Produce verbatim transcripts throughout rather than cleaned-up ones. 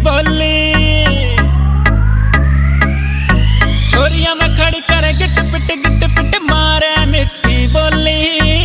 बोली। छोरिया में खड़ी करे गिट पिट गिट पिट मारे मिठी बोली।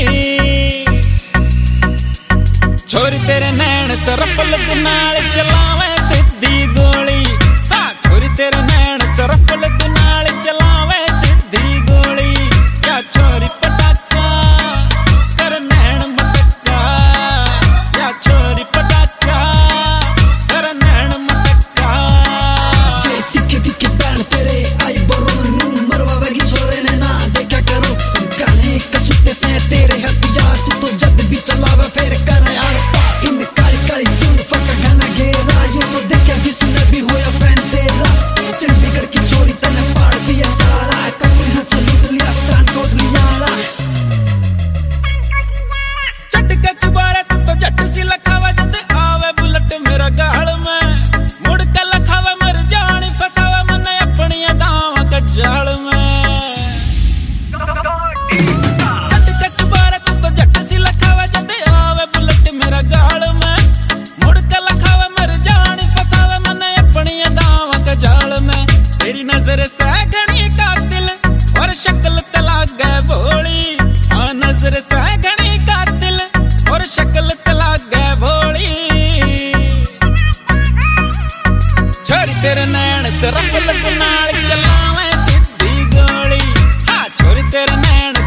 छोरी तेरे नैन सरफल नाल चलावे सीधी गोली। हाँ छोरी तेरे नैन सरफल नाल चलावे सीधी गोली। या छोरी पटाका कर नैन मटका। या छोरी पटाका कर नैन मटका। ये दिखे दिखे बैन तेरे आई बरों मरवावेगी छोरे ने ना देखा करो। गाने कसूते से तेरे हथियार तू तो जब भी चलावे फिर कर यार। इन काली काली जुल्फों का घना घेरा यूं तो देखा जिसने भी होया फैन तेरा। चंडीगढ़ की छोरी तने पाड़ दिया चारा। कभी हंस लूट लिया स्टैंड कोड लियारा। चट के चुबारे तू तो जट सी लखावा जद आवे बुलेट मेरा गाल में। मुड़ के लखावा मर जानी फसावा मने अपनी अदावां का जाल में। चट के चुबारे तू तो जट सी लखावा जद आवे बुलेट मेरा गाल में। मुड़ के लखावा मर जानी फसावा मने अपनी अदावां का जाल में। तेरी नजर से घनी कातिल और शक्ल तला गए भोली। हाँ नजर से घनी कातिल और शक्ल तला गए भोली। छोरी तेरे नैन सरफल नाल चलावे सीधी गोली। हाँ छोरी तेरे नैन